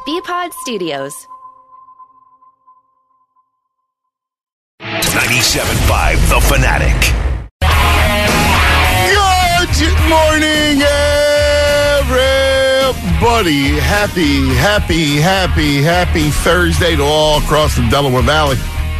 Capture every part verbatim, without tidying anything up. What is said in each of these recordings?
B-Pod Studios. ninety-seven point five The Fanatic. Good morning, everybody. Happy, happy, happy, happy Thursday to all across the Delaware Valley.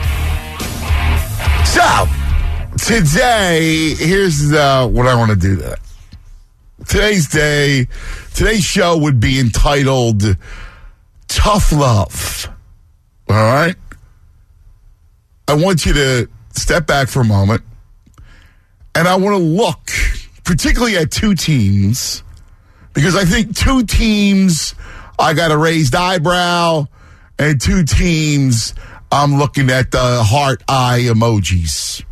So, today, here's uh, what I want to do today. Today's day, today's show would be entitled Tough Love. All right? I want you to step back for a moment, and I want to look particularly at two teams, because I think two teams, I got a raised eyebrow, and two teams, I'm looking at the heart eye emojis.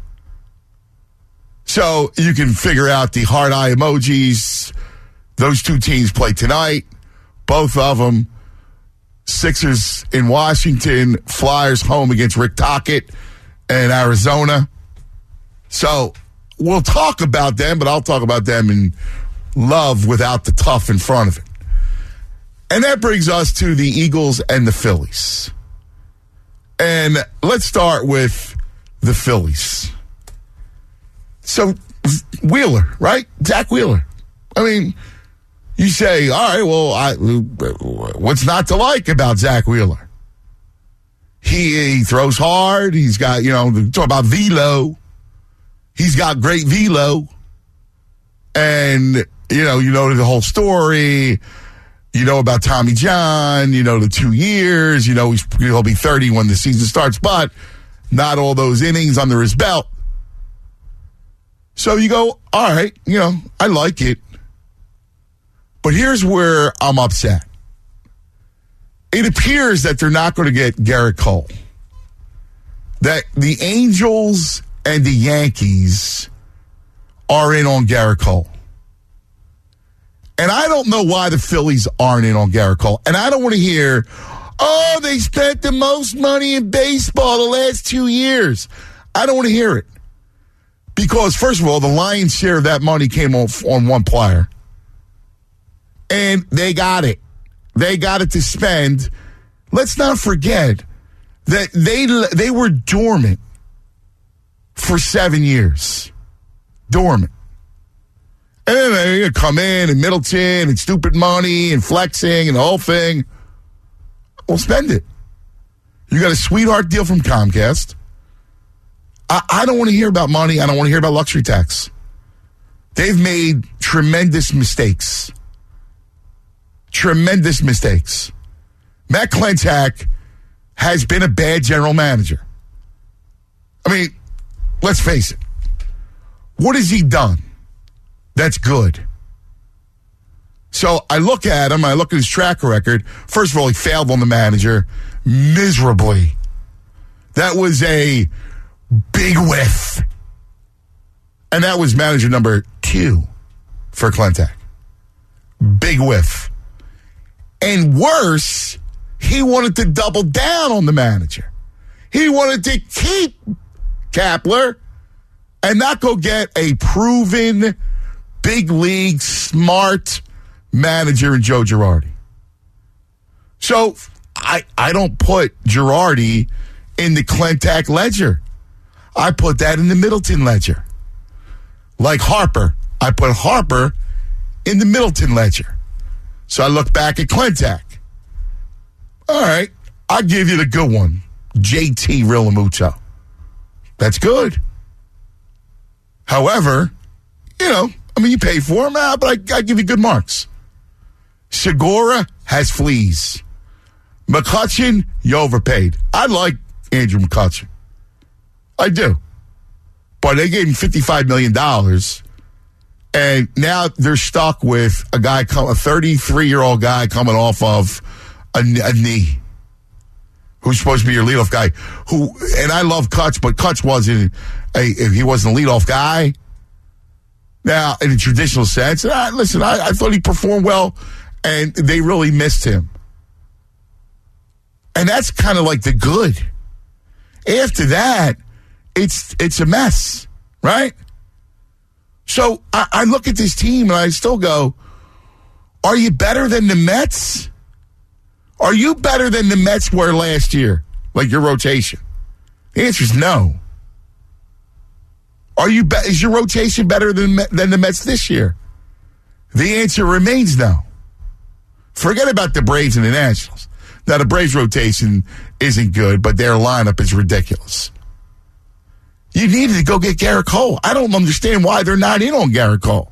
So you can figure out the heart eye emojis. Those two teams play tonight, both of them. Sixers in Washington, Flyers home against Rick Tocchet in Arizona. So we'll talk about them, but I'll talk about them in love without the tough in front of it. And that brings us to the Eagles and the Phillies. And let's start with the Phillies. So, Wheeler, right? Zach Wheeler. I mean, you say, all right, well, I, what's not to like about Zach Wheeler? He, he throws hard. He's got, you know, talk about velo. He's got great velo. And, you know, you know the whole story. You know about Tommy John. You know the two years. You know he's, he'll be thirty when the season starts, but not all those innings under his belt. So you go, all right, you know, I like it. But here's where I'm upset. It appears that they're not going to get Garrett Cole. That the Angels and the Yankees are in on Garrett Cole. And I don't know why the Phillies aren't in on Garrett Cole. And I don't want to hear, oh, they spent the most money in baseball the last two years. I don't want to hear it. Because, first of all, the lion's share of that money came off on one player. And they got it. They got it to spend. Let's not forget that they they were dormant for seven years. Dormant. And then they're going to come in and Middleton and stupid money and flexing and the whole thing. Well, spend it. You got a sweetheart deal from Comcast. I, I don't want to hear about money. I don't want to hear about luxury tax. They've made tremendous mistakes. Tremendous mistakes. Matt Klentak has been a bad general manager. I mean, let's face it. What has he done that's good? So I look at him, I look at his track record. First of all, he failed on the manager miserably. That was a big whiff. And that was manager number two for Klentak. Big whiff. And worse, he wanted to double down on the manager. He wanted to keep Kapler and not go get a proven big league smart manager in Joe Girardi. So I, I don't put Girardi in the Klentak ledger. I put that in the Middleton ledger. Like Harper, I put Harper in the Middleton ledger. So I look back at Klentak. All right, I'll give you the good one. J T Realmuto. That's good. However, you know, I mean, you pay for him, ah, but I, I give you good marks. Segura has fleas. McCutchen, you overpaid. I like Andrew McCutchen. I do. But they gave him fifty-five million dollars. And now they're stuck with a guy, a thirty-three-year-old guy coming off of a, a knee, who's supposed to be your leadoff guy. Who, and I love Kutch, but Kutch wasn't a, he wasn't a leadoff guy. Now, in a traditional sense, I, listen, I, I thought he performed well, and they really missed him. And that's kind of like the good. After that, it's it's a mess, right? So I, I look at this team and I still go, are you better than the Mets? Are you better than the Mets were last year? Like your rotation? The answer is no. Are you? Be- is your rotation better than than the Mets this year? The answer remains no. Forget about the Braves and the Nationals. Now, the Braves rotation isn't good, but their lineup is ridiculous. You needed to go get Garrett Cole. I don't understand why they're not in on Garrett Cole.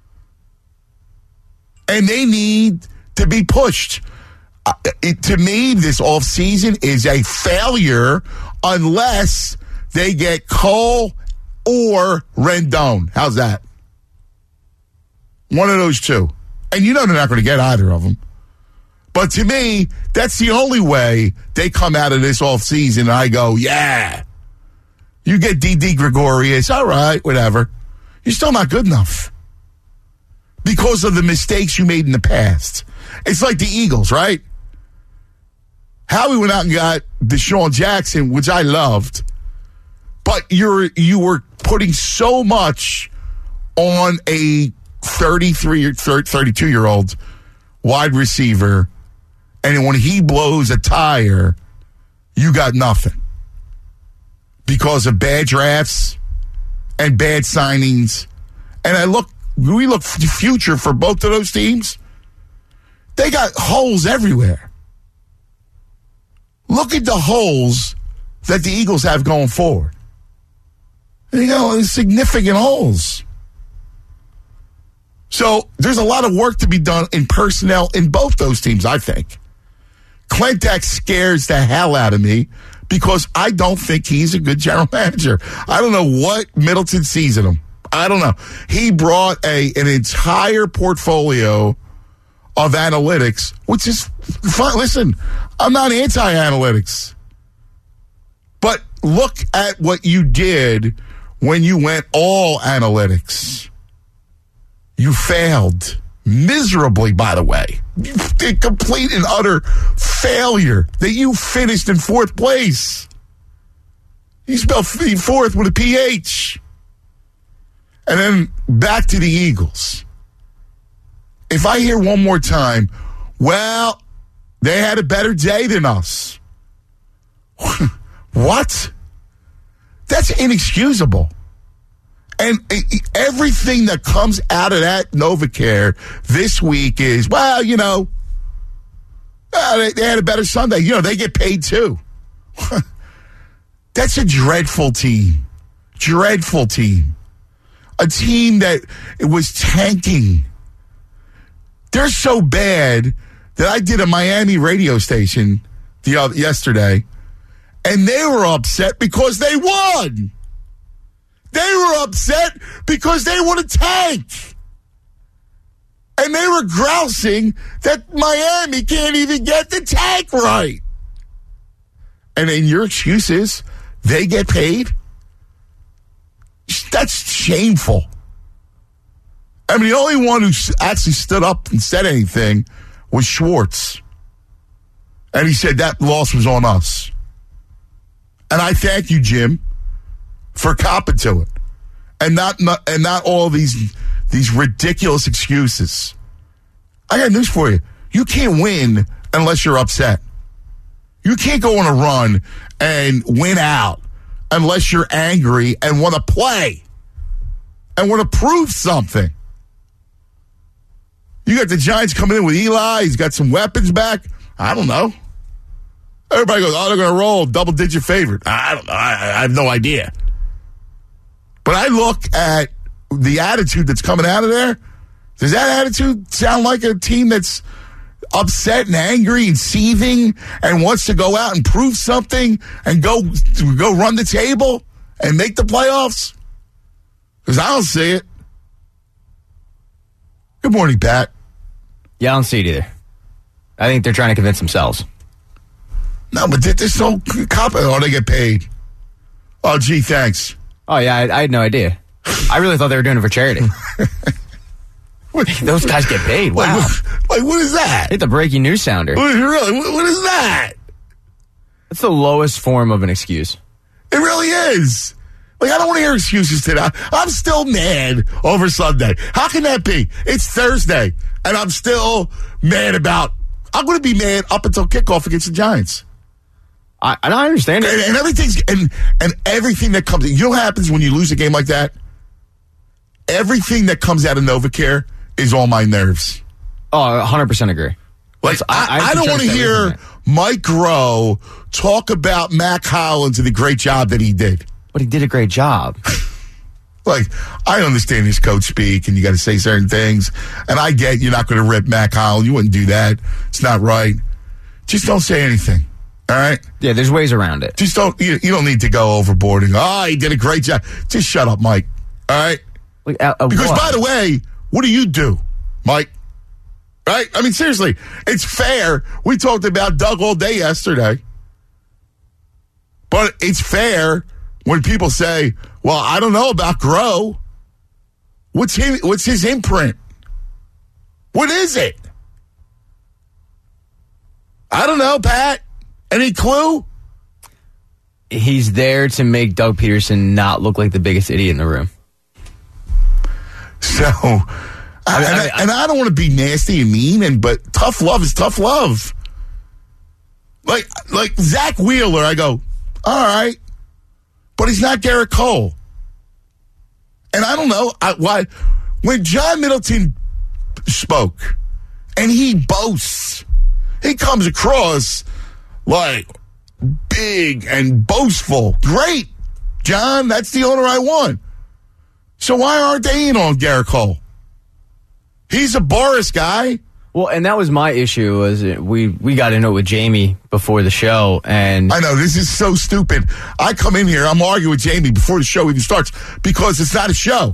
And they need to be pushed. Uh, it, to me, this offseason is a failure unless they get Cole or Rendon. How's that? One of those two. And you know they're not going to get either of them. But to me, that's the only way they come out of this offseason and I go, yeah. You get Didi Gregorius, all right, whatever. You're still not good enough. Because of the mistakes you made in the past. It's like the Eagles, right? Howie went out and got Deshaun Jackson, which I loved. But you're you were putting so much on a thirty-three or thirty-two-year-old wide receiver, and when he blows a tire, you got nothing. Because of bad drafts and bad signings. And I look, we look for the future for both of those teams. They got holes everywhere. Look at the holes that the Eagles have going forward. You know, significant holes. So there's a lot of work to be done in personnel in both those teams, I think. Klentak scares the hell out of me because I don't think he's a good general manager. I don't know what Middleton sees in him. I don't know. He brought a an entire portfolio of analytics, which is fine. Listen, I'm not anti-analytics. But look at what you did when you went all analytics. You failed miserably, by the way. You did complete and utter failure that you finished in fourth place. You spelled fourth with a P H. And then back to the Eagles. If I hear one more time, well, they had a better day than us. What? That's inexcusable. And everything that comes out of that NovaCare this week is, well, you know, uh, they, they had a better Sunday. You know, they get paid too. That's a dreadful team. Dreadful team. A team that it was tanking. They're so bad that I did a Miami radio station the other, yesterday, and they were upset because they won. They were upset because they want to tank. And they were grousing that Miami can't even get the tank right. And then your excuse is they get paid? That's shameful. I mean, the only one who actually stood up and said anything was Schwartz. And he said that loss was on us. And I thank you, Jim, for copping to it. And not, not and not all these these ridiculous excuses. I got news for you. You can't win unless you're upset. You can't go on a run and win out unless you're angry and want to play and want to prove something. You got the Giants coming in with Eli. He's got some weapons back. I don't know. Everybody goes, oh, they're going to roll double-digit favorite. I don't know. I, I have no idea. But I look at the attitude that's coming out of there. Does that attitude sound like a team that's upset and angry and seething and wants to go out and prove something and go go run the table and make the playoffs? Because I don't see it. Good morning, Pat. Yeah, I don't see it either. I think they're trying to convince themselves. No, but they're so confident. Oh, they get paid. Oh, gee, thanks. Oh, yeah, I, I had no idea. I really thought they were doing it for charity. Those guys get paid. Wow. Like, like what is that? Hit the breaking news sounder. What, really? What, what is that? That's the lowest form of an excuse. It really is. Like, I don't want to hear excuses today. I'm still mad over Sunday. How can that be? It's Thursday, and I'm still mad about I'm going to be mad up until kickoff against the Giants. I, and I understand it. And, and everything's and and everything that comes. You know what happens when you lose a game like that? Everything that comes out of NovaCare is on my nerves. Oh, I one hundred percent agree. Like I, I, I don't want to hear Mike Rowe talk about Mac Hollins and the great job that he did. But he did a great job. Like, I understand his coach speak, and you got to say certain things. And I get you're not going to rip Mac Hollins. You wouldn't do that. It's not right. Just don't say anything. All right? Yeah, there's ways around it. Just don't. You, you don't need to go overboard and go, oh, he did a great job. Just shut up, Mike. All right? Like, uh, uh, because, what? by the way, what do you do, Mike? Right? I mean, seriously, it's fair. We talked about Doug all day yesterday. But it's fair when people say, well, I don't know about Grow. What's his, what's his imprint? What is it? I don't know, Pat. Any clue? He's there to make Doug Peterson not look like the biggest idiot in the room. So, I mean, and, I, I, and I don't want to be nasty and mean, and but tough love is tough love. Like, like Zach Wheeler, I go, all right, but he's not Garrett Cole. And I don't know I, why. When John Middleton spoke, and he boasts, he comes across like big and boastful. Great, John, that's the owner I want. So why aren't they in on Garrett Cole? He's a Boris guy. Well, and that was my issue. Was we we got into it with Jamie before the show, and I know this is so stupid. I come in here, I'm arguing with Jamie before the show even starts because it's not a show.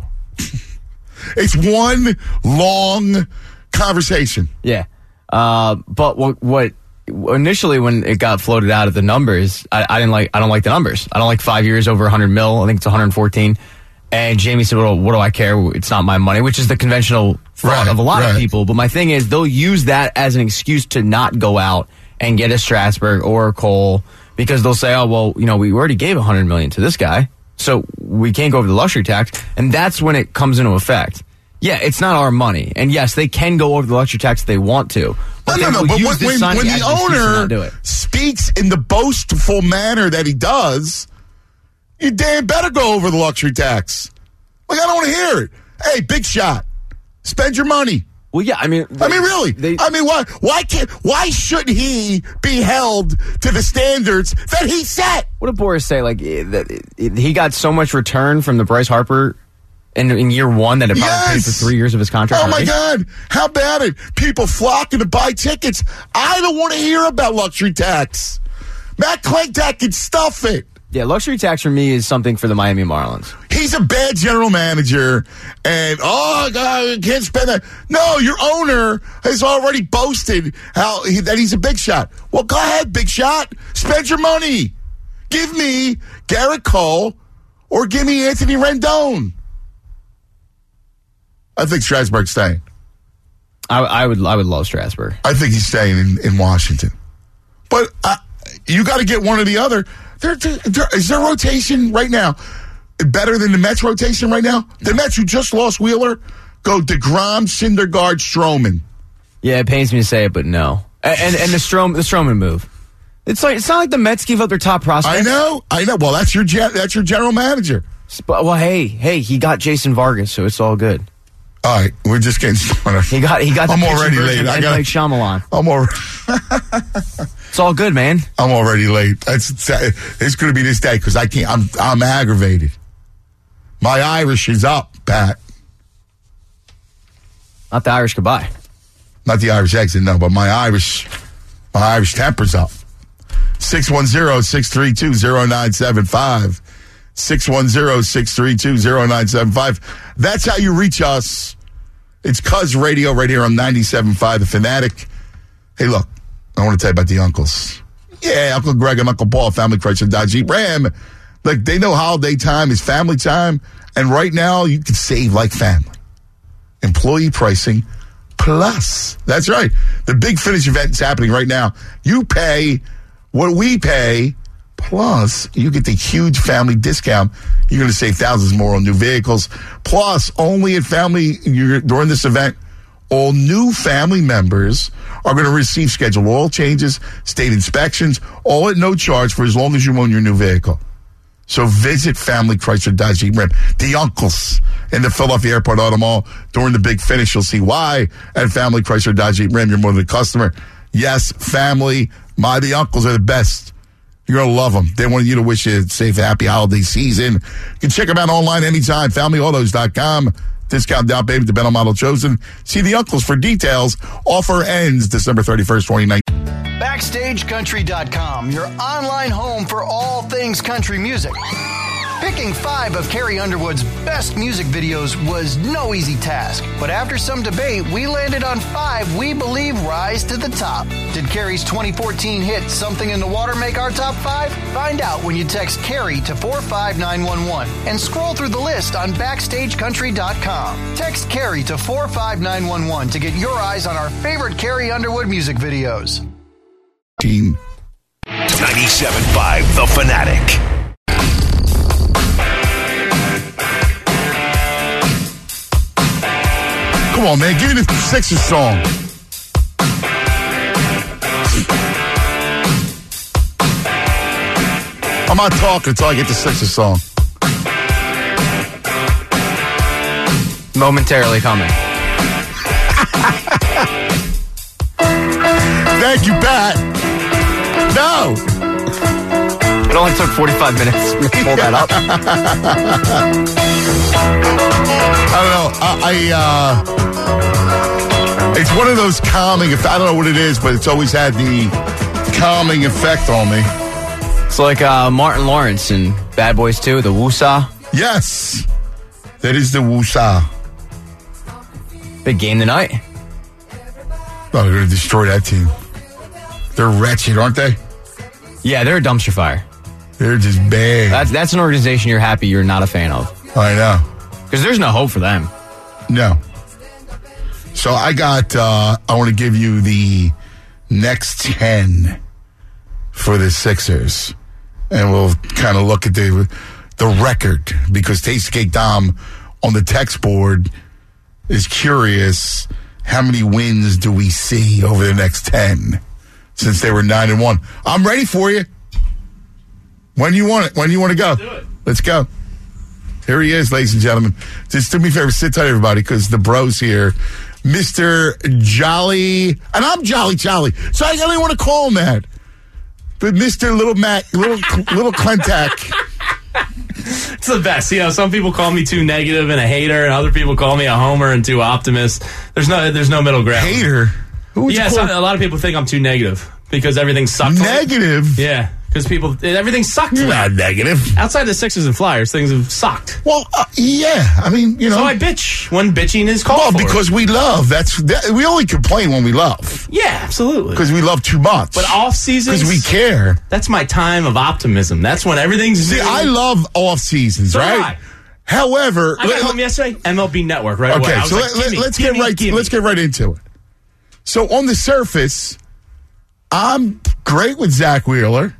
It's one long conversation. Yeah, uh, but what what initially when it got floated out of the numbers, I, I didn't like. I don't like the numbers. I don't like five years over one hundred mil. I think it's one hundred fourteen. And Jamie said, well, what do I care? It's not my money, which is the conventional thought right, of a lot right. of people. But my thing is, they'll use that as an excuse to not go out and get a Strasburg or a Cole because they'll say, oh, well, you know, we already gave one hundred million dollars to this guy, so we can't go over the luxury tax. And that's when it comes into effect. Yeah, it's not our money. And yes, they can go over the luxury tax if they want to. But no, no, no. But when, when, when the owner speaks in the boastful manner that he does, you damn better go over the luxury tax. Like, I don't want to hear it. Hey, big shot. Spend your money. Well, yeah, I mean... They, I mean, really. They, I mean, why Why can't? Why should he be held to the standards that he set? What did Boris say? Like, that he got so much return from the Bryce Harper in, in year one that it probably yes. paid for three years of his contract. Oh, already? my God. How about it? People flocking to buy tickets. I don't want to hear about luxury tax. Matt Klentak can stuff it. Yeah, luxury tax for me is something for the Miami Marlins. He's a bad general manager, and, oh, God, I can't spend that. No, your owner has already boasted how he, that he's a big shot. Well, go ahead, big shot. Spend your money. Give me Garrett Cole or give me Anthony Rendon. I think Strasburg's staying. I, I would I would love Strasburg. I think he's staying in, in Washington. But uh, you got to get one or the other. There, there, is their rotation right now better than the Mets rotation right now? The Mets, who just lost Wheeler, go DeGrom, Syndergaard, Stroman. Yeah, it pains me to say it, but no. And and, and the Strom the Stroman move. It's like it's not like the Mets give up their top prospects. I know, I know. Well, that's your that's your general manager. But, well, hey, hey, he got Jason Vargas, so it's all good. All right, we're just getting started. He got he got. The I'm already late. I got Shyamalan. I'm already. It's all good, man. I'm already late. It's it's going to be this day because I can't. I'm I'm aggravated. My Irish is up, Pat. Not the Irish goodbye. Not the Irish exit, no, but my Irish, my Irish temper's up. six one zero, six three two, zero nine seven five. six one zero, six three two, zero nine seven five. That's how you reach us. It's Cuz Radio right here on ninety-seven point five, The Fanatic. Hey, look, I want to tell you about the uncles. Yeah, Uncle Greg and Uncle Paul, Family Chrysler Dodge Jeep Ram. Like, they know holiday time is family time, and right now you can save like family. Employee pricing plus. That's right. The Big Finish event is happening right now. You pay what we pay, plus you get the huge family discount. You're going to save thousands more on new vehicles. Plus, only at family, you're, during this event, all new family members are going to receive scheduled oil changes, state inspections, all at no charge for as long as you own your new vehicle. So visit Family Chrysler Dodge Jeep Ram, the uncles in the Philadelphia Airport Auto Mall. During the big finish, you'll see why at Family Chrysler Dodge Jeep Ram, you're more than a customer. Yes, family, my, the uncles are the best. You're going to love them. They want you to wish you a safe, happy holiday season. You can check them out online anytime, family autos dot com. Discount down payment to Benel Model Chosen. See the uncles for details. Offer ends December thirty-first, twenty nineteen. Backstage Country dot com, your online home for all things country music. Picking five of Carrie Underwood's best music videos was no easy task, but after some debate, we landed on five we believe rise to the top. Did Carrie's twenty fourteen hit Something in the Water make our top five? Find out when you text Carrie to four five nine one one and scroll through the list on Backstage Country dot com. Text Carrie to four five nine one one to get your eyes on our favorite Carrie Underwood music videos. Team ninety-seven point five The Fanatic. Come on, man. Give me the Sixers song. I'm not talking until I get the Sixers song. Momentarily coming. Thank you, Pat. No. It only took forty-five minutes to pull that up. I don't know. I, I uh, it's one of those calming. If I don't know what it is, but it's always had the calming effect on me. It's like uh, Martin Lawrence in Bad Boys two, the Woo-Saw. Yes, that is the Woo-Saw. Big game tonight. Oh, they're going to destroy that team. They're wretched, aren't they? Yeah, they're a dumpster fire. They're just bad. That's that's an organization you're happy you're not a fan of. I know. Because there's no hope for them. No. So I got, uh, I want to give you the next ten for the Sixers. And we'll kind of look at the the record. Because Tastecake Dom on the text board is curious, how many wins do we see over the next ten? Since they were nine and one. I'm ready for you. When you want it? When you want to go? Let's do it. Let's go. Here he is, ladies and gentlemen. Just do me a favor, sit tight, everybody, because the bro's here. Mister Jolly, and I'm Jolly Jolly, so I don't even want to call him that. But Mister Little Mac, Little Little Clentac. It's the best. You know, some people call me too negative and a hater, and other people call me a homer and too optimist. There's no, there's no middle ground. Hater? Who would you Yeah, call? so, a lot of people think I'm too negative because everything sucked. Negative? Yeah, because people, everything sucked. You're not negative. Outside the Sixers and Flyers, things have sucked. Well, uh, yeah. I mean, you know. So I bitch when bitching is called Well, for. because we love. That's that, we only complain when we love. Yeah, absolutely. Because we love too much. But off seasons, Because we care. that's my time of optimism. That's when everything's See, new. I love off seasons, So do right? I. However, I got let- home yesterday, M L B Network right away. okay, I was so like, let, gimme, let's gimme, get right. gimme. Let's get right into it. So on the surface, I'm great with Zach Wheeler.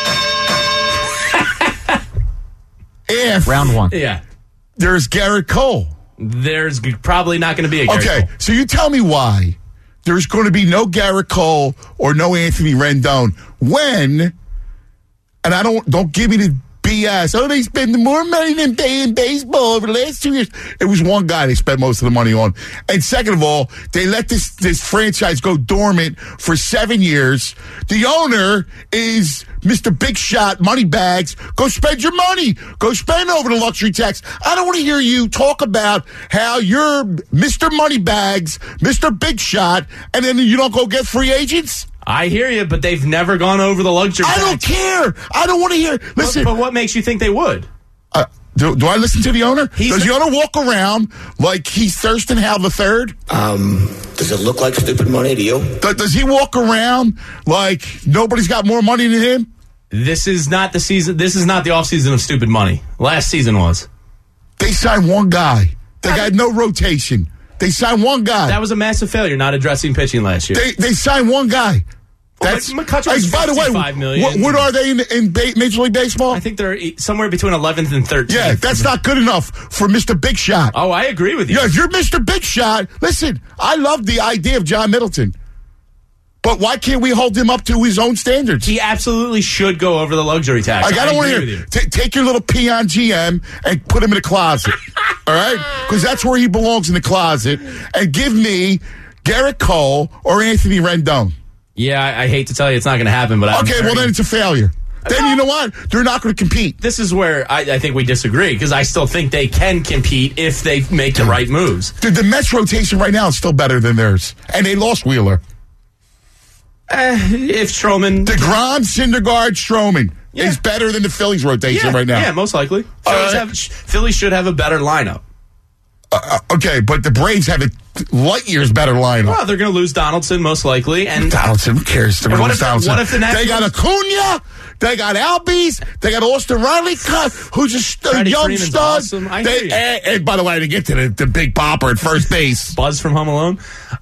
If Round one. Yeah. there's Garrett Cole. There's g- probably not going to be a Garrett Okay, Cole. so you tell me why there's going to be no Garrett Cole or no Anthony Rendon when, and I don't don't give me the B S. Oh, they spend more money than paying baseball over the last two years. It was one guy they spent most of the money on. And second of all, they let this this franchise go dormant for seven years. The owner is Mister Big Shot Moneybags. Go spend your money. Go spend over the luxury tax. I don't want to hear you talk about how you're Mister Moneybags, Mister Big Shot, and then you don't go get free agents. I hear you, but they've never gone over the luxury I tax. don't care. I don't want to hear. Listen, But, but what makes you think they would? uh, do, do I listen to the owner? He's Does the- the owner walk around like he's Thurston Howell the third? Um, does it look like stupid money to you? Does, does he walk around like nobody's got more money than him? This is not the season. This is not the offseason of stupid money. Last season was. They signed one guy. They got no rotation. They signed one guy. That was a massive failure, not addressing pitching last year. They they signed one guy. That's Well, McCutcheon was by the way, fifty-five million. what, what are they in, in ba- Major League Baseball? I think they're e- somewhere between eleventh and thirteenth. Yeah, that's not good enough for Mister Big Shot. Oh, I agree with you. Yeah, if you're Mister Big Shot, listen, I love the idea of John Middleton. But why can't we hold him up to his own standards? He absolutely should go over the luxury tax. Like, I don't want to agree hear. with you. T- take your little peon G M and put him in a closet. All right? Because that's where he belongs, in the closet. And give me Garrett Cole or Anthony Rendon. Yeah, I, I hate to tell you it's not going to happen, but I'm Okay, very- well, then it's a failure. Then you know what? They're not going to compete. This is where I, I think we disagree, because I still think they can compete if they make the right moves. The, the Mets rotation right now is still better than theirs. And they lost Wheeler. Uh, if Stroman... DeGrom, Syndergaard, Stroman Yeah. is better than the Phillies rotation yeah, right now. Yeah, most likely. All Phillies, right. have, Phillies should have a better lineup. Uh, okay, but the Braves have a light years better lineup. Well, they're going to lose Donaldson, most likely. And Donaldson, who cares? They're And gonna what lose if- Donaldson. what if the Nationals- They got Acuna, they got Albies, they got Austin Riley, cut, who's a st- Freddie young Freeman's stud. awesome. I They- hear you. and, and by the way, to get to the, the big popper at first base. Buzz from Home Alone.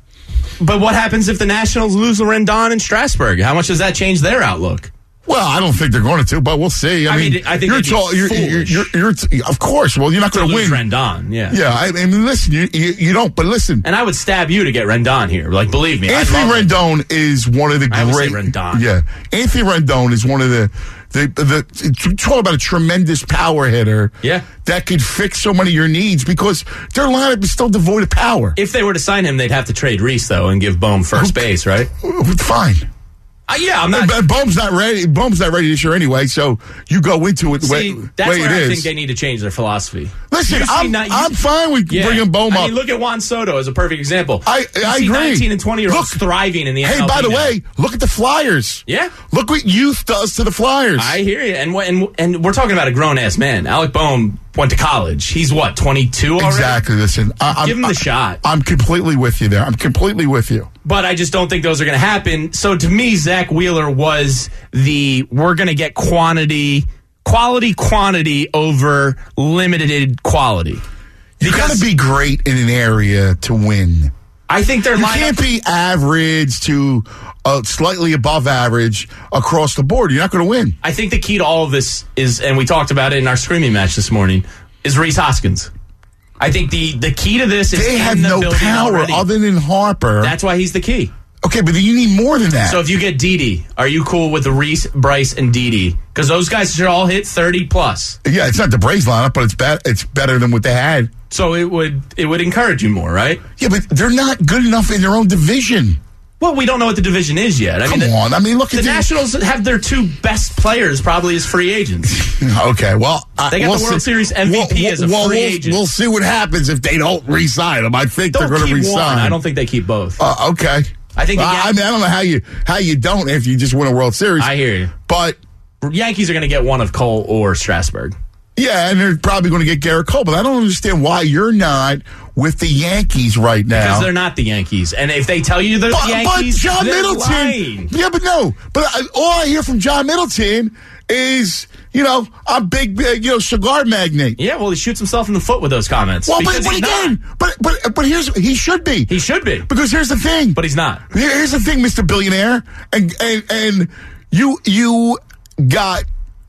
But what happens if the Nationals lose Rendon and Strasburg? How much does that change their outlook? Well, I don't think they're going to, but we'll see. I, I mean, mean, I think you're, they'd be tall, you're, you're, foolish. you're, you're, of course. Well, you're not To going to lose win. Rendon, yeah. Yeah, I, I mean, listen, you, you you don't, but listen. And I would stab you to get Rendon here. Like, believe me. I'd Anthony love it. Rendon is one of the I would say great. Rendon. Yeah, Anthony Rendon is one of the the the. Talk about a tremendous power hitter. Yeah. that could fix so many of your needs because their lineup is still devoid of power. If they were to sign him, they'd have to trade Reese, though, and give Bohm first base, right? Fine. Uh, yeah, I'm not. But Bohm's not ready. Bohm's not ready this year anyway. So you go into it the way, See, that's way where it I is. think they need to change their philosophy. Listen, You see I'm, not- you I'm see- fine with Yeah. bringing Bohm I up. mean, look at Juan Soto as a perfect example. I- You I see agree. nineteen and twenty year olds Look- thriving in the Hey, M L B by the now. way, look at the Flyers. Yeah. Look what youth does to the Flyers. I hear you, and what- and and we're talking about a grown ass man. Alec Bohm went to college. He's what, twenty-two already? Exactly. Listen, I, I'm, Give him the I, shot. I'm completely with you there. I'm completely with you. But I just don't think those are going to happen. So to me, Zach Wheeler was the we're going to get quantity, quality, quantity over limited quality. You got to Because be great in an area to win. I think their You lineup. can't be average to uh, slightly above average across the board. You're not going to win. I think the key to all of this is, and we talked about it in our screaming match this morning, is Reese Hoskins. I think the, the key to this is They in have the no building power already. other than Harper. That's why he's the key. okay, but you need more than that. So if you get Didi, are you cool with the Reese, Bryce, and Didi? Because those guys should all hit thirty plus. yeah, it's not the Braves lineup, but it's be- it's better than what they had. So it would it would encourage you more, right? Yeah, but they're not good enough in their own division. Well, we don't know what the division is yet. I Come mean, the, on. I mean, look the at the- Nationals have their two best players probably as free agents. Okay, well, I- They got we'll the World see. Series M V P as a well, free we'll, agent. We'll see what happens if they don't re-sign them. I think Don't they're going to keep re-sign. one. I don't think they keep both. Uh, okay. I think the Uh, Yan- I mean, I don't know how you how you don't if you just win a World Series. I hear you. But Yankees are going to get one of Cole or Strasburg. yeah, and they're probably going to get Garrett Cole. But I don't understand why you're not with the Yankees right now. Because they're not the Yankees. And if they tell you they're But, the but Yankees, John they're Middleton. lying. Yeah, but no. But I, all I hear from John Middleton is, you know, I'm big, big, you know, cigar magnate. Yeah, well, he shoots himself in the foot with those comments. Well, but, because but he's again, not. but but but here's he should be. He should be. Because here's the thing. But he's not. Here- Here's the thing, Mister Billionaire, and and and you you got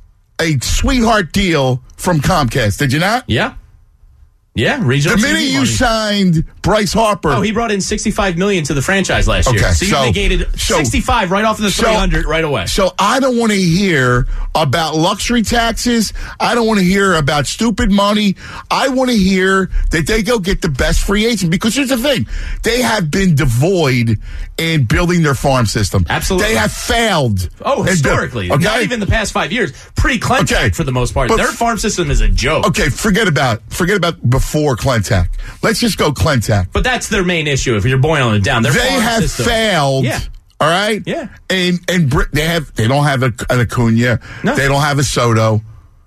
a sweetheart deal from Comcast, did you not? Yeah. Yeah, regional The T V minute you money. signed Bryce Harper, Oh, he brought in sixty-five million dollars to the franchise last year. Okay, So you so- negated so- sixty-five right off of the so- three hundred right away. So I don't want to hear about luxury taxes. I don't want to hear about stupid money. I want to hear that they go get the best free agent because here's the thing. They have been devoid in building their farm system. Absolutely. They have failed. Oh, in buil- historically. Okay. Not even the past five years. Pre-Clentac Okay. for the most part. But- Their farm system is a joke. Okay, forget about forget about before Clentac. Let's just go Clentac. But that's their main issue if you're boiling it down. Their They farm have system. failed. Yeah. All right. Yeah. And and Brit- they have they don't have a, an Acuna. No. They don't have a Soto.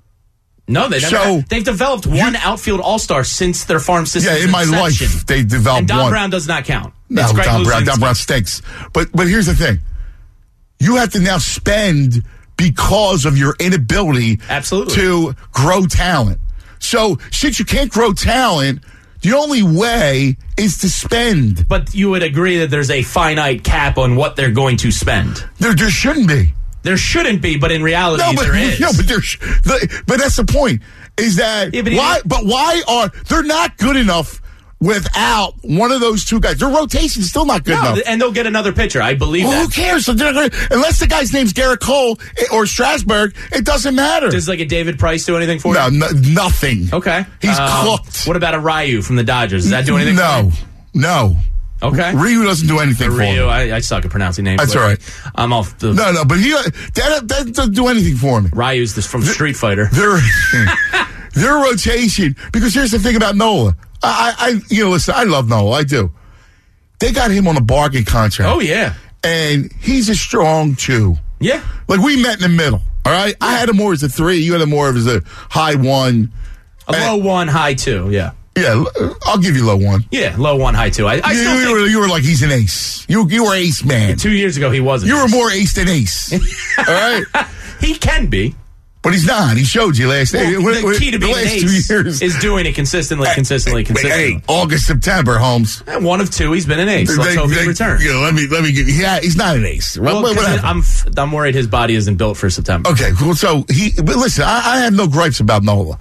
No, they never So- have. They've developed one outfield all-star since their farm system. Yeah, in my inception. life they developed And Don one. Brown does not count. No, It's Greg Don Brown. Luzinski. Don Brown stinks. But but here's the thing: you have to now spend because of your inability, Absolutely. to grow talent. So since you can't grow talent, the only way is to spend. But you would agree that there's a finite cap on what they're going to spend. There there shouldn't be. There shouldn't be, but in reality, No, but there is. no, but there's the, but that's the point. Is that Yeah, but why? it- But why are they're not good enough without one of those two guys. Their rotation's still not good No, enough. and they'll get another pitcher. I believe Well, who that. cares? So they're not gonna, unless the guy's name's Garrett Cole or Strasburg, it doesn't matter. Does like a David Price do anything for no, you? no, nothing. Okay. He's Um, cooked. What about a Ryu from the Dodgers? Does that do anything No, for no. you? Okay. Ryu doesn't do anything for Ryu, me. I, I suck at pronouncing names. That's all right. I'm off the... No, no, but he that, that doesn't do anything for me. Ryu's this from Street Fighter. Their their rotation, because here's the thing about Nola. I, I, you know, listen, I love Nola, I do. They got him on a bargain contract. Oh, yeah. And he's a strong two. Yeah. Like, we met in the middle, all right? I had him more as a three. You had him more as a high one. A low And- one, high two, yeah. Yeah, I'll give you low one. Yeah, low one, high two. I, I you, still you, think were, you were like, he's an ace. You, you were ace man. two years ago he wasn't. You were more ace than ace. All right? He can be. But he's not. He showed you last Well, when- the when- key to the being an last ace two years. is doing it consistently, consistently, Hey, consistently. hey, August, September, Holmes. And one of two, he's been an ace. Let's They- hope he they- returns. You know, let me let me get. Yeah, he's not an ace. Well, What- 'cause whatever. I'm f- I'm worried his body isn't built for September. Okay, cool. So he, but listen, I, I have no gripes about Nola.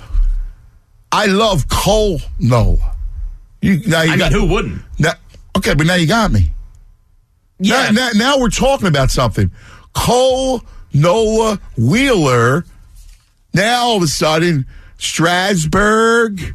I love Cole Nola. You, now you I got, mean, who wouldn't? Now, okay, but now you got me. Yeah. Now, now, now we're talking about something. Cole Nola Wheeler. Now all of a sudden, Strasburg.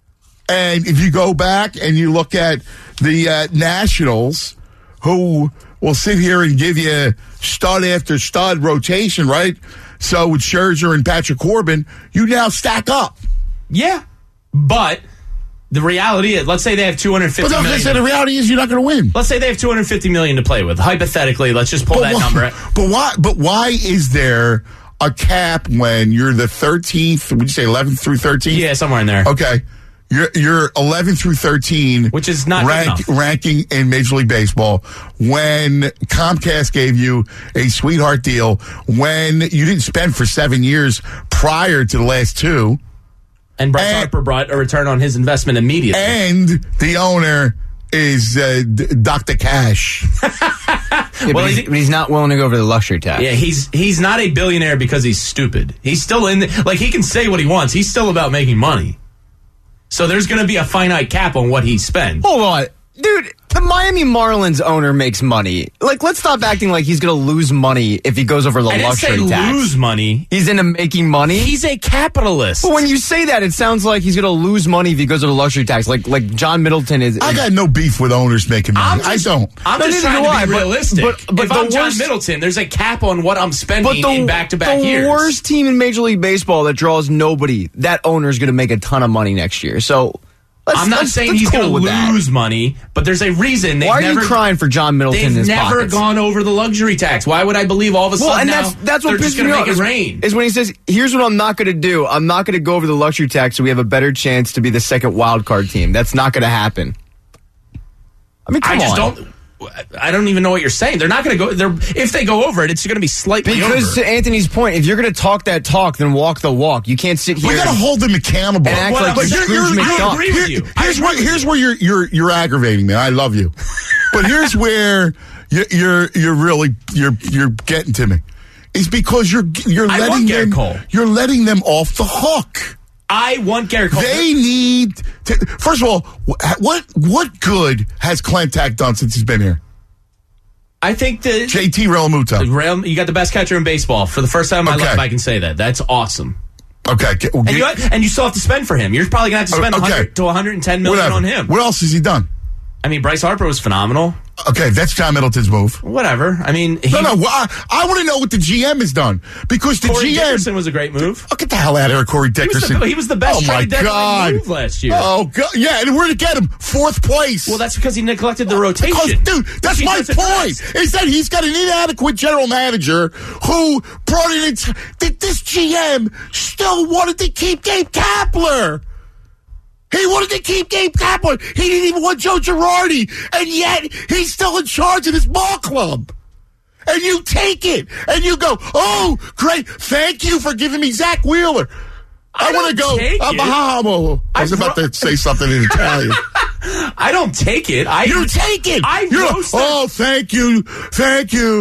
And if you go back and you look at the uh, Nationals, who will sit here and give you stud after stud rotation, right? So with Scherzer and Patrick Corbin, you now stack up. Yeah. But the reality is, let's say they have two hundred But fifty like I million. said, the reality is you're not going to win. Let's say they have two hundred fifty million to play with. Hypothetically, let's just pull that why, number. But why? But why is there a cap when you're the thirteenth? Would you say eleventh through thirteenth? Yeah, somewhere in there. Okay. You're you're eleven through thirteen, Which is not good enough. ranking in Major League Baseball. When Comcast gave you a sweetheart deal, when you didn't spend for seven years prior to the last two, And Bryce And- Harper brought a return on his investment immediately. and the owner is uh, D- Doctor Cash. Yeah, Well, but, he's, he- but he's not willing to go over the luxury tax. Yeah, he's he's not a billionaire because he's stupid. He's still in the, like he can say what he wants. He's still about making money. So there's going to be a finite cap on what he spends. Hold on. Dude, the Miami Marlins owner makes money. Like, let's stop acting like he's going to lose money if he goes over the I didn't luxury say tax. lose money. He's into making money. He's a capitalist. But when you say that, it sounds like he's going to lose money if he goes over the luxury tax. Like, like John Middleton is. I got no beef with owners making money. I'm just, I don't. I'm No, just neither trying do to I, be but- realistic. but- but if the I'm John worst- Middleton, there's a cap on what I'm But spending the, in back-to-back the years. worst team in Major League Baseball that draws nobody, that owner is going to make a ton of money next year. So let's, I'm not let's, saying let's he's cool going with to that. lose money, but there's a reason. They've Why are never, you crying for John Middleton in They've his never pockets? gone over the luxury tax. Why would I believe all of a sudden Well, and now that's that's what they're just pisses me going to off make is, it rain? is when he says, "Here's what I'm not going to do. I'm not going to go over the luxury tax, so we have a better chance to be the second wild card team." That's not going to happen. I mean, come I just on. don't. I don't even know what you're saying. They're not going to go. They're if they go over it, it's going to be slightly Because over. to Anthony's point, if you're going to talk that talk, then walk the walk. You can't sit here. We got to and- hold them accountable. And act Well, like but you're you're- Scrooge you're- I McDuck. agree with you. I Here's agree where with here's where you're you're you're aggravating me. I love you, but here's where you're you're, you're really you're you're getting to me. Is because you're you're I letting want Garrett them Cole. you're letting them off the hook. I want Garrett Cole. They need to. First of all, wh- what what good has Clantac done since he's been here? I think that J T Realmuto. Real, you got the best catcher in baseball for the first time in my Okay. life. I can say that. That's awesome. Okay, get, And you and you still have to spend for him. You're probably gonna have to spend Okay. one hundred to one hundred ten million whatever. on him. What else has he done? I mean, Bryce Harper was phenomenal. Okay, that's John Middleton's move. Whatever. I mean, he, No, no, I, I want to know what the G M has done because the Corey G M. Dickerson was a great move. Oh, get the hell out of here, Corey He was Dickerson. the, he was the best Oh my trade deadline God. move last year. Oh god, yeah, and where to get him? Fourth place. Well, that's because he neglected the rotation. Because, dude, that's He my doesn't point. rest. Is that he's got an inadequate general manager who brought in its, that this G M still wanted to keep Gabe Kapler. He wanted to keep Gabe Kapler. He didn't even want Joe Girardi, and yet he's still in charge of this ball club. And you take it, and you go, oh, great, thank you for giving me Zach Wheeler. I, I want to don't go. take uh, it. Bahamo. I was I about bro- to say something in Italian. I don't take it. I You take it. I You're like, roasted- oh, thank you, thank you.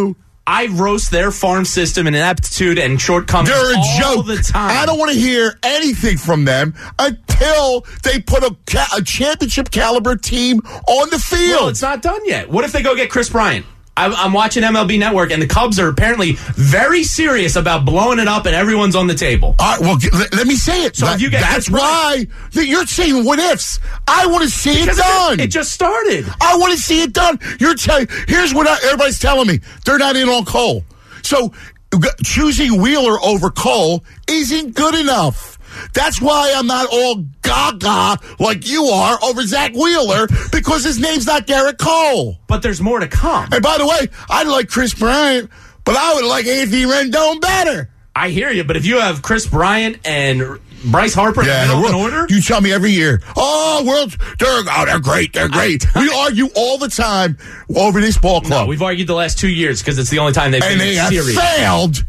I roast their farm system and ineptitude and shortcomings They're a all joke. the time. I don't want to hear anything from them until they put a, ca- a championship caliber team on the field. Well, it's not done yet. What if they go get Chris Bryant? I'm, I'm watching M L B Network, and the Cubs are apparently very serious about blowing it up, and everyone's on the table. All right, well, g- let, let me say it. So That- if you get that's Chris why that you're saying what ifs. I want to see Because it done. It, it just started. I want to see it done. You're telling. Here's what I, everybody's telling me: they're not in on Cole. So g- choosing Wheeler over Cole isn't good enough. That's why I'm not all gaga like you are over Zach Wheeler, because his name's not Garrett Cole. But there's more to come. And by the way, I like Chris Bryant, but I would like Anthony Rendon better. I hear you, but if you have Chris Bryant and Bryce Harper in the middle of an order, You tell me every year, oh, world, they're, oh, they're great, they're great. We argue all the time over this ball club. no, we've argued the last two years because it's the only time they've and been they have serious. failed.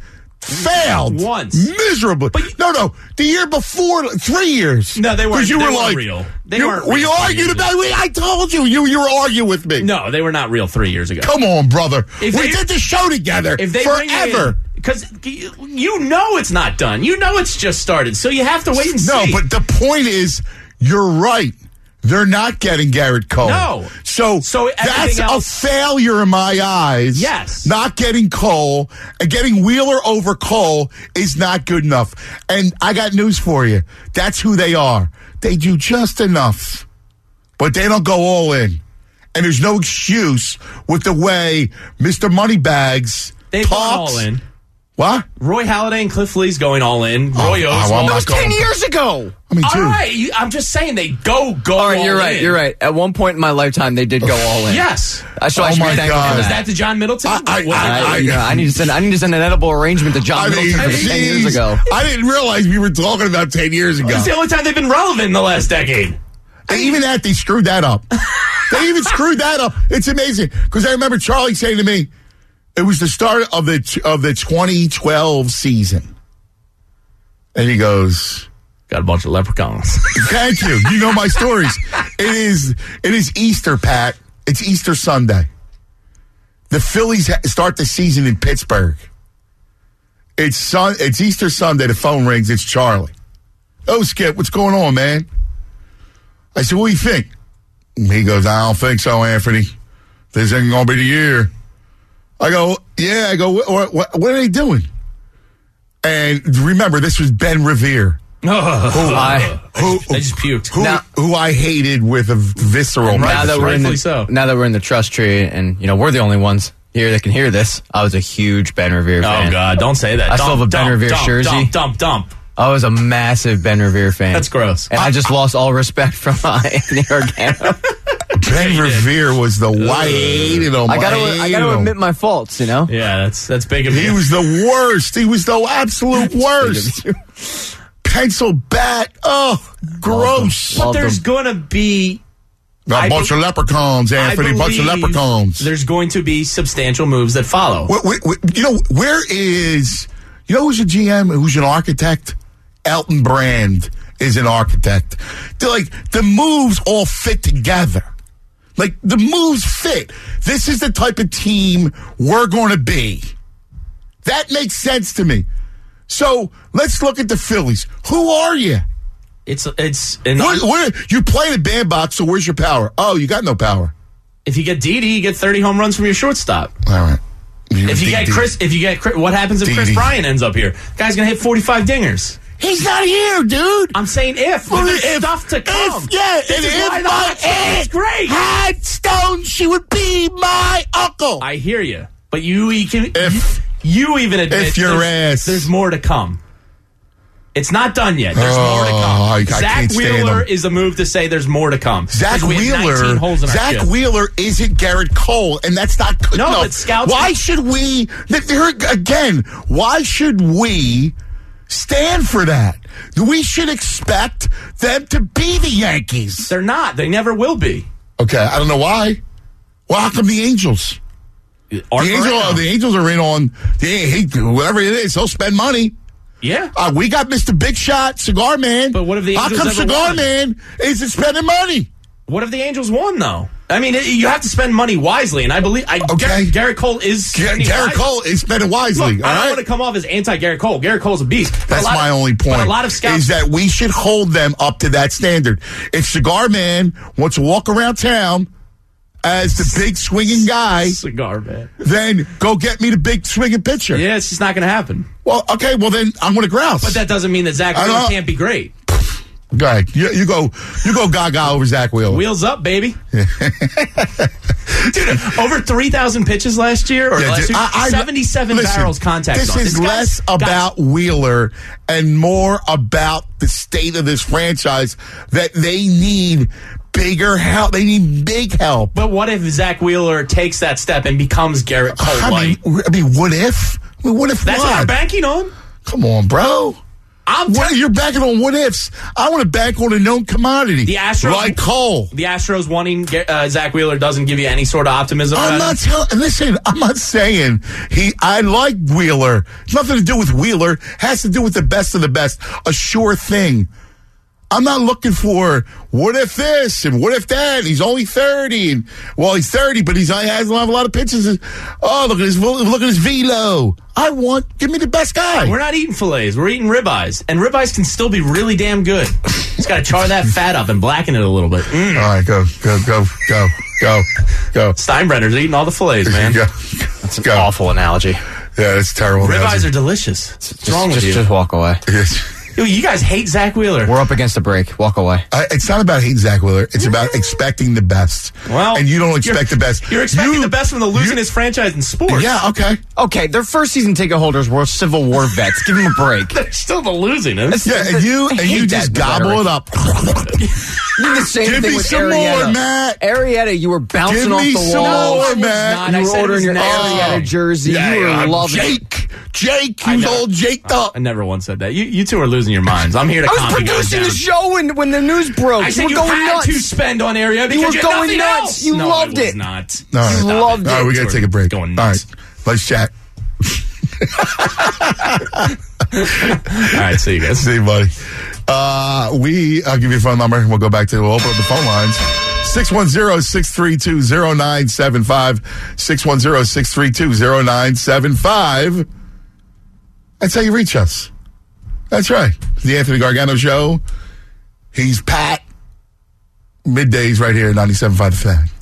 Failed Once. miserably. no, no, the year before, three years. No, they weren't- Because you they were weren't like, real. They you- weren't We real three argued years about. We, I told you, you you were arguing with me. No, they were not real three years ago. Come on, brother. If we they- did the show together If they forever. because you know it's not done. You know it's just started, so you have to wait and No, see. but the point is, you're right. They're not getting Garrett Cole. No. So, So that's everything else- a failure in my eyes. Yes. Not getting Cole and getting Wheeler over Cole is not good enough. And I got news for you. That's who they are. They do just enough, but they don't go all in. And there's no excuse with the way Mister Moneybags They've gone talks. all in. What? Roy Halladay and Cliff Lee's going all in. Roy Oh, O's. oh, I'm all- not going- Ten years ago. I mean, all dude. right, you- I'm just saying they go go. All right, you're all right. in. You're right. At one point in my lifetime, they did go all in. Yes. I should, I Oh should be my thankful God. for Was that. that to John Middleton? I- I- Was it- I, I- yeah, I need to send. I need to send an edible arrangement to John I mean, Middleton from ten years geez, ago. I didn't realize we were talking about ten years ago. It's the only time they've been relevant in the last decade. And even that, they screwed that up. They even screwed that up. It's amazing. Because I remember Charlie saying to me, it was the start of the of the twenty twelve season. And he goes, Got a bunch of leprechauns. thank you. You know my stories. It is it is Easter, Pat. It's Easter Sunday. The Phillies ha- start the season in Pittsburgh. It's sun. It's Easter Sunday. The phone rings. It's Charlie. Oh, Skip, what's going on, man? I said, what do you think? And he goes, I don't think so, Anthony. This ain't going to be the year. I go, yeah. I go, what, what, what are they doing? And remember, this was Ben Revere. I, Who, I just puked. who, Now- who I hated with a visceral now passion. that we're in the rightfully so. now that we're in the trust tree, and you know we're the only ones here that can hear this. I was a huge Ben Revere fan. Oh God! Don't say that. I still dump, have a Ben dump, Revere dump, jersey. Dump, dump, dump. I was a massive Ben Revere fan. That's gross. And I, just lost all respect from uh, Anthony Organo. Ben Revere was the white. hated him. I gotta, I hated gotta him. admit my faults. You know. Yeah, that's that's big of He you. was the worst. He was the absolute worst. Pencil bat. Oh, gross. But Loved there's him. going to be A I bunch be- of leprechauns, I Anthony. Bunch of believe leprechauns. There's going to be substantial moves that follow. Wh- wh- wh- you know, where is, you know who's a G M, who's an architect? Elton Brand is an architect. They're like, the moves all fit together. Like, the moves fit. This is the type of team we're going to be. That makes sense to me. So, let's look at the Phillies. Who are you? It's it's an, What, what, you play in a bandbox, so where's your power? Oh, you got no power. if you get Didi, you get thirty home runs from your shortstop. All right. If you get Chris, if you get Chris, what happens if Chris Didi. Bryant ends up here? Guy's gonna hit forty-five dingers. He's not here, dude. I'm saying if Well, there's if- stuff to come. If, yeah, This and is if why the my hot stove is aunt great. had Stone, she would be my uncle. I hear you, but you e- can If- you, you even admit if your there's, ass- there's more to come. It's not done yet. There's more to Oh, come. I- I Zach can't stand Wheeler him. is a move to say there's more to come. Zach 'Cause we have Wheeler, nineteen holes in our Zach ship. Wheeler isn't Garrett Cole, and that's not good. No, but scouts- Why should we? There again. Why should we stand for that? We should expect them to be the Yankees. They're not. They never will be. Okay, I don't know why. Well, how come the Angels? Art The, Angel, Moreno. the Angels are in on the he, whatever it is. They'll spend money. yeah. Uh, we got Mister Big Shot, Cigar Man. But what if the How Angels come ever Cigar won? Man isn't spending money? What if the Angels won, though? I mean, it, you have to spend money wisely, and I believe I, Okay. Garrett, Garrett Cole is Garrett wisely. Cole is spending wisely. Look, all I don't right? want to come off as anti-Garrett Cole. Garrett Cole's a beast. But That's a lot my of, only point. But a lot of scouts is that we should hold them up to that standard. If Cigar Man wants to walk around town as the big swinging guy, cigar man. then go get me the big swinging pitcher. Yeah, it's just not going to happen. Well, okay, well then I'm going to grouse. But that doesn't mean that Zach I Wheeler don't- can't be great. Go ahead. You, you go. You go. Gaga over Zach Wheeler. Wheels up, baby. Dude, over three thousand pitches last year, or Yeah, last dude, year, I- I- seventy-seven listen, barrels contact. This on. is guy's- less guy- about Wheeler and more about the state of this franchise that they need bigger help. They need big help. But what if Zach Wheeler takes that step and becomes Garrett Cole? I mean, Like, I mean, what if? I mean, what if? that's what? what I'm banking on. Come on, bro. I'm What, t- you're banking on what ifs. I want to bank on a known commodity. The Astros- like Cole. the Astros wanting uh, Zach Wheeler doesn't give you any sort of optimism. I'm about not him? telling. Listen, I'm not saying he. I like Wheeler. It's nothing to do with Wheeler. It has to do with the best of the best. A sure thing. I'm not looking for what if this and what if that. He's only thirty, and well, he's thirty, but he's he hasn't have a lot of pitches. Oh, look at his look at his velo. I want give me the best guy. We're not eating fillets. We're eating ribeyes, and ribeyes can still be really damn good. Just got to char that fat up and blacken it a little bit. Mm. All right, go go go go go go. Steinbrenner's eating all the fillets, man. Go. That's an Go. awful analogy. Yeah, it's terrible. Ribeyes are delicious. What's Just, wrong with just, you? just walk away. Yo, you guys hate Zach Wheeler. We're up against a break. Walk away. I, it's not about hating Zach Wheeler. It's about expecting the best. Well, and you don't expect you're- the best. You're expecting You- the best from the losing you- his franchise in sports. Yeah, okay. Okay, their first season ticket holders were Civil War vets. Give them a break. They're still the losing. Huh? Yeah, and you I and hate you that just gobble rhetoric. it up. You did the same Give thing me with some Arrieta. more, Matt. Arrieta, you were bouncing Give off me the some wall. more, I was Matt. not. I You were said it ordering was your nasty. Arrieta jersey. Yeah, you were yeah, loving it. Jake. Jake, I he's never- all jaked up. I never once said that. You, you two are losing your minds. I'm here to I calm was you guys producing down. the show when, when the news broke. I you said were you going had nuts. to spend on area because You were had going nothing nuts. else. You no, loved I was it. Not. All right. You Stop loved it. All right, we got to take a break. Going All nuts. right, let's chat. All right, see you guys. See you, buddy. Uh, we, I'll give you a phone number. We'll go back to, we'll open up the phone lines. six one zero, six three two, zero nine seven five. six one zero, six three two, zero nine seven five. That's how you reach us. That's right. The Anthony Gargano Show. He's Pat. Middays right here at ninety-seven point five The Fan.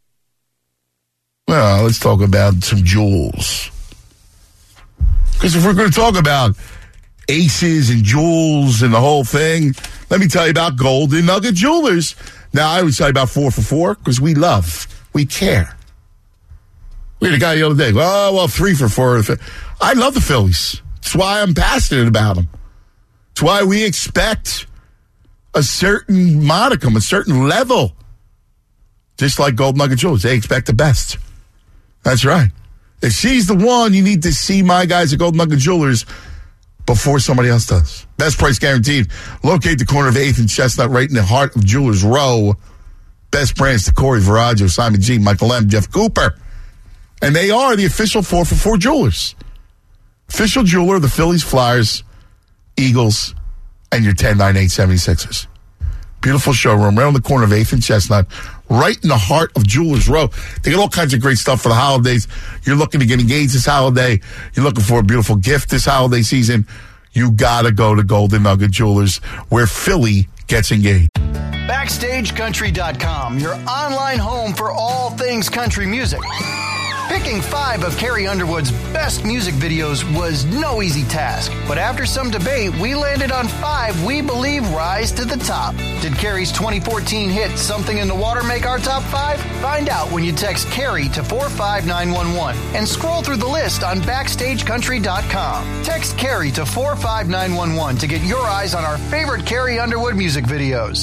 Well, let's talk about some jewels. Because if we're going to talk about aces and jewels and the whole thing, let me tell you about Golden Nugget Jewelers. Now, I always tell you about four for four because we love, we care. We had a guy the other day, oh, well, three for four. I love the Phillies. That's why I'm passionate about them. It's why we expect a certain modicum, a certain level. Just like Golden Nugget Jewelers, they expect the best. That's right. If she's the one, you need to see my guys at Golden Nugget Jewelers before somebody else does. Best price guaranteed. Locate the corner of eighth and Chestnut right in the heart of Jewelers Row. Best brands to Corey Viraggio, Simon G, Michael M, Jeff Cooper. And they are the official four for four jewelers. Official jeweler of the Phillies, Flyers, Eagles, and your ten nine eight seventy-sixers. Beautiful showroom right on the corner of eighth and Chestnut, right in the heart of Jewelers Row. They got all kinds of great stuff for the holidays. You're looking to get engaged this holiday. You're looking for a beautiful gift this holiday season. You got to go to Golden Nugget Jewelers, where Philly gets engaged. Backstage Country dot com, your online home for all things country music. Picking five of Carrie Underwood's best music videos was no easy task, but after some debate, we landed on five we believe rise to the top. Did Carrie's twenty fourteen hit Something in the Water make our top five? Find out when you text Carrie to four five nine one one and scroll through the list on Backstage Country dot com. Text Carrie to four five nine one one to get your eyes on our favorite Carrie Underwood music videos.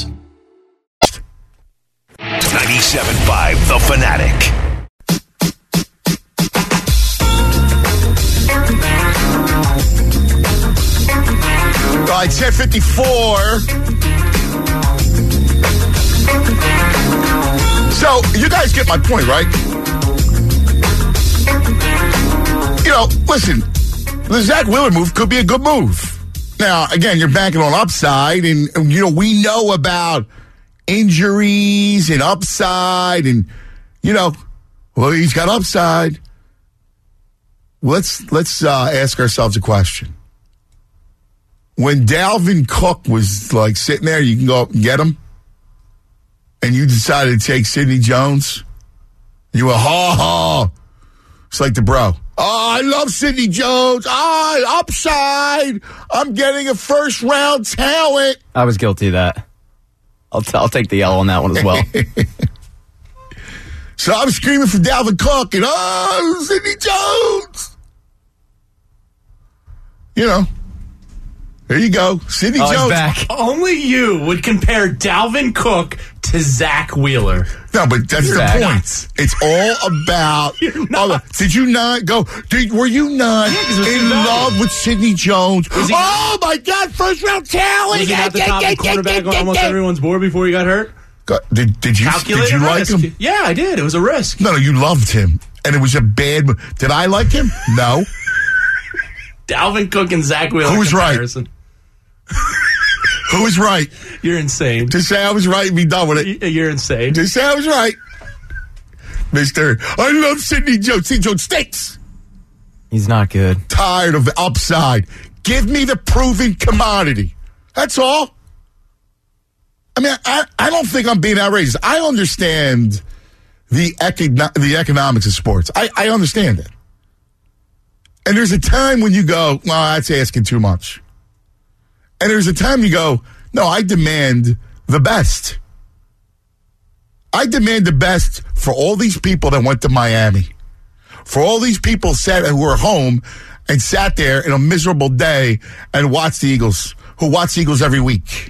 ninety-seven point five The Fanatic. All right, ten fifty-four. So, you guys get my point, right? You know, listen, the Zach Wheeler move could be a good move. Now, again, you're banking on upside, and, and you know, we know about injuries and upside and, you know, well, he's got upside. Let's let's uh, ask ourselves a question. When Dalvin Cook was like sitting there, you can go up and get him, and you decided to take Sidney Jones, you went, ha ha. It's like the bro. Oh, I love Sidney Jones. Oh, upside. I'm getting a first round talent. I was guilty of that. I'll, t- I'll take the L on that one as well. So I'm screaming for Dalvin Cook and, oh, Sidney Jones. You know, there you go. Sidney Oh, he's Jones. back. Only you would compare Dalvin Cook to Zach Wheeler. No, but that's You're the nuts. point. It's all about. You're Oh, nuts. did you not go? Did, were you not Yeah, 'cause it was in too bad. love with Sidney Jones? Was he- Oh my God! First round talent. Was he not the top cornerback on almost everyone's board before he got hurt? God, Did, did you did Calculated you like risk. him? Yeah, I did. It was a risk. No, no, you loved him, and it was a bad. Did I like him? No. Dalvin Cook and Zach Wheeler. Who was right? comparison. Who was right? You're insane. Just say I was right and be done with it. Y- You're insane. Just say I was right, Mister I love Sidney Jones. Sidney Jones stinks. He's not good. Tired of the upside. Give me the proven commodity. That's all. I mean, I, I don't think I'm being outrageous. I understand the econo- the economics of sports. I, I understand it. And there's a time when you go, well, that's asking too much. And there's a time you go, no, I demand the best. I demand the best for all these people that went to Miami. For all these people sat, who were home and sat there in a miserable day and watched the Eagles, who watch the Eagles every week.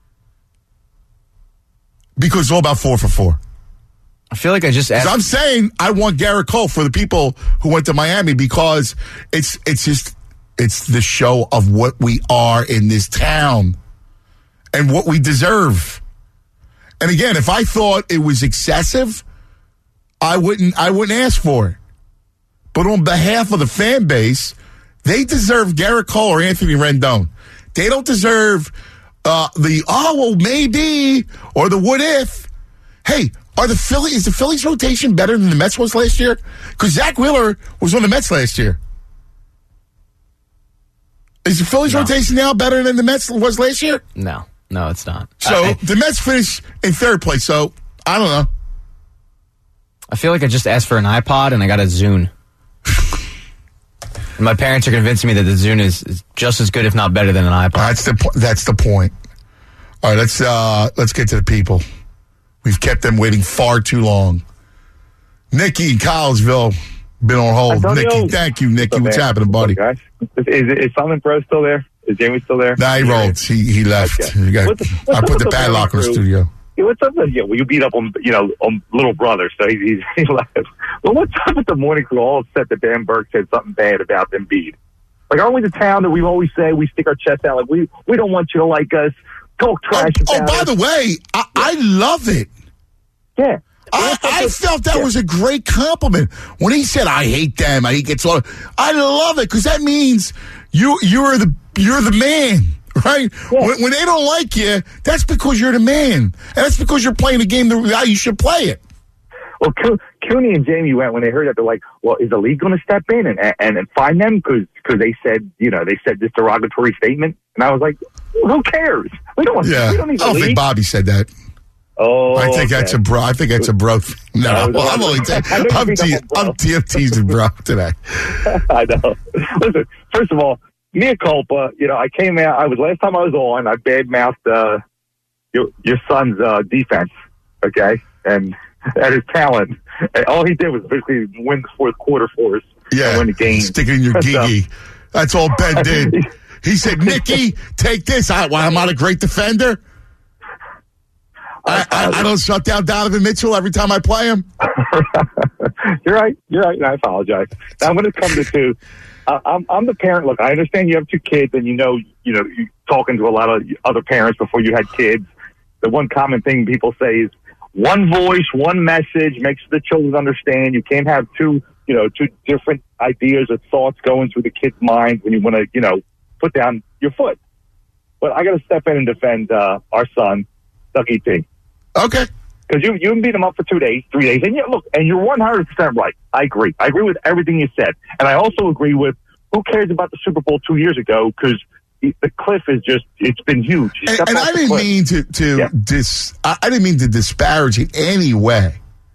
Because it's all about four for four. I feel like I just asked. So I'm saying I want Garrett Cole for the people who went to Miami because it's it's just it's the show of what we are in this town and what we deserve. And again, if I thought it was excessive, I wouldn't I wouldn't ask for it. But on behalf of the fan base, they deserve Garrett Cole or Anthony Rendon. They don't deserve uh, the oh well maybe or the what if. Hey, are the Phillies is the Phillies rotation better than the Mets was last year? Because Zach Wheeler was on the Mets last year. Is the Phillies No. rotation now better than the Mets was last year? No, no, it's not. So I, the Mets finished in third place. So I don't know. I feel like I just asked for an iPod and I got a Zune. And my parents are convincing me that the Zune is, is just as good, if not better, than an iPod. That's the po- that's the point. All right, let's uh, let's get to the people. We've kept them waiting far too long. Nikki in Collegeville been on hold. Antonio. Nikki, thank you, Nikki. What's happening, buddy? Guys, is, is, is Simon Pro still there? Is Jamie still there? Nah, he rolled. He he left. Okay. You got- What's- what's I up put with the the padlock on the crew? studio. Yeah, what's up with, yeah, well, you beat up on, you know, on little brother, so he, he, he left. Well, what's up with the morning crew all upset that Dan Burke said something bad about Embiid? Like, aren't we the town that we always say we stick our chest out? Like, we, we don't want you to like us. Talk Oh, trash oh, about by us. the way, I, I love it. Yeah. I, I felt that Yeah. was a great compliment when he said, "I hate them." I hate gets all. I love it because that means you you're the you're the man, right? Yeah. When, when they don't like you, that's because you're the man, and that's because you're playing the game the how you should play it. Well, Co- Cooney and Jamie went when they heard that. They're like, "Well, is the league going to step in and and, and find them because they said, you know, they said this derogatory statement?" And I was like, "Who cares? We don't want. Yeah, We don't need I the don't think league." Bobby said that. Oh, I think okay. that's a bro. I think that's a bro. thing. No, I was- I'm only. Te- I know you I'm, think I'm te- a bro. I'm, te- I'm teasing bro today. I know. Listen, first of all, mea culpa. You know, I came out. I was last time I was on. I badmouthed uh, your your son's uh, defense. Okay, and at his talent, and all he did was basically win the fourth quarter for us. Yeah, and win the game. stick it in your So- gigi. That's all Ben did. He said, "Nikki, take this. I, why I'm not a great defender. I, I, I don't shut down Donovan Mitchell every time I play him." You're right. You're right. And I apologize. Now I'm going to come to two. Uh, I'm, I'm the parent. Look, I understand you have two kids, and you know, you know, you talking to a lot of other parents before you had kids. The one common thing people say is one voice, one message makes the children understand. You can't have two, you know, two different ideas or thoughts going through the kid's mind when you want to, you know, put down your foot. But I got to step in and defend uh, our son, Dougie T. Okay. Because you you beat them up for two days, three days, and you look, and you're one hundred percent right. I agree. I agree with everything you said, and I also agree with who cares about the Super Bowl two years ago because the cliff is just—it's been huge. And, and I didn't mean to to yeah. dis. I, I didn't mean to disparage in any way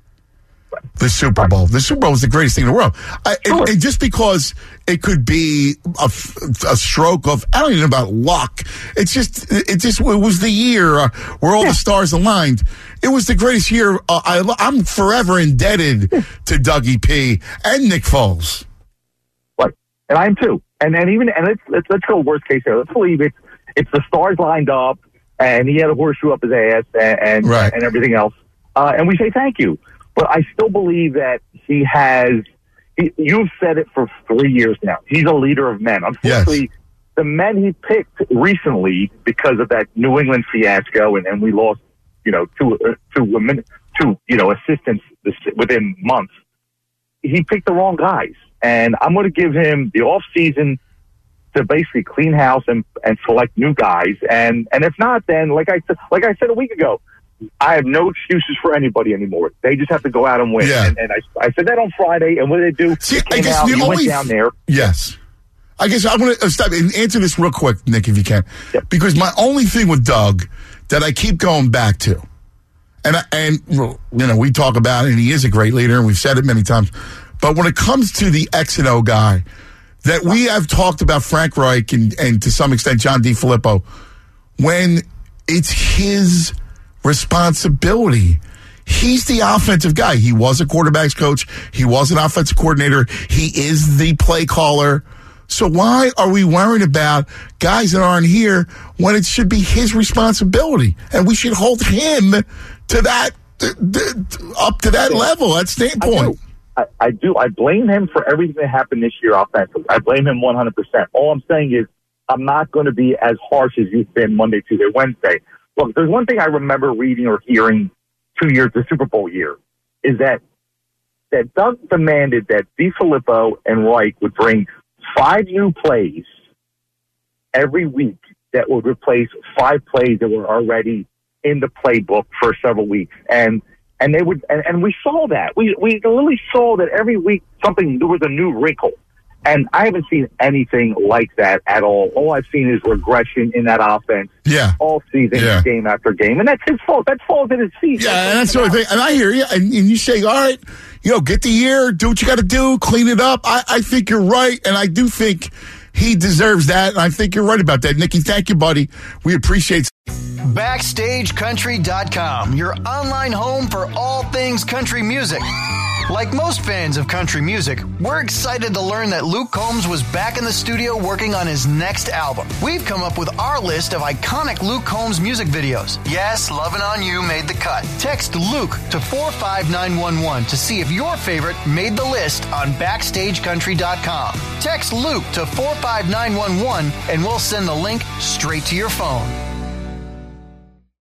the Super Bowl. The Super Bowl is the greatest thing in the world. I, sure. and, and just because it could be a, a stroke of, I don't even know about luck. It's just, it just, it was the year uh, where all yeah. the stars aligned. It was the greatest year. Uh, I, I'm forever indebted to Dougie P and Nick Foles. Right. And I am too. And and even, and let's, let's, let's go worst case here. Let's believe it's, it's the stars lined up and he had a horseshoe up his ass and, and, right. and everything else. Uh, and we say thank you. But I still believe that he has, he, you've said it for three years now. He's a leader of men. Unfortunately, yes. the men he picked recently because of that New England fiasco, and, and we lost, you know, two, uh, two women, two, you know, assistants within months. He picked the wrong guys. And I'm going to give him the off season to basically clean house and, and select new guys. And, and if not, then like I said, like I said a week ago, I have no excuses for anybody anymore. They just have to go out and win. Yeah. And, and I, I said that on Friday, and what did they do? See, they I came guess out, the you only went down there. Yes. I guess I want to stop and answer this real quick, Nick, if you can. Yep. Because my only thing with Doug that I keep going back to, and, I, and you know, we talk about it, and he is a great leader, and we've said it many times, but when it comes to the X and O guy, that we have talked about Frank Reich and, and to some extent John DeFilippo, when it's his responsibility. He's the offensive guy. He was a quarterback's coach. He was an offensive coordinator. He is the play caller. So why are we worried about guys that aren't here when it should be his responsibility? And we should hold him to that, up to that level, that standpoint. I, I do. I blame him for everything that happened this year offensively. I blame him one hundred percent. All I'm saying is I'm not going to be as harsh as you've been Monday, Tuesday, Wednesday. Look, there's one thing I remember reading or hearing two years, the Super Bowl year, is that that Doug demanded that DeFilippo and Reich would bring five new plays every week that would replace five plays that were already in the playbook for several weeks. And and they would and, and we saw that. We we literally saw that every week something there was a new wrinkle. And I haven't seen anything like that at all. All I've seen is regression in that offense yeah. all season, yeah. game after game. And that's his fault. That falls in his feet. Yeah, and that's the only thing. And I hear you. And, and you say, all right, you know, get the year, do what you got to do, clean it up. I, I think you're right. And I do think he deserves that. And I think you're right about that. Nikki, thank you, buddy. We appreciate it. Backstage Country dot com, your online home for all things country music. Like most fans of country music, we're excited to learn that Luke Combs was back in the studio working on his next album. We've come up with our list of iconic Luke Combs music videos. Yes, Lovin' On You made the cut. Text Luke to four five nine one one to see if your favorite made the list on Backstage Country dot com. Text Luke to four five nine one one and we'll send the link straight to your phone.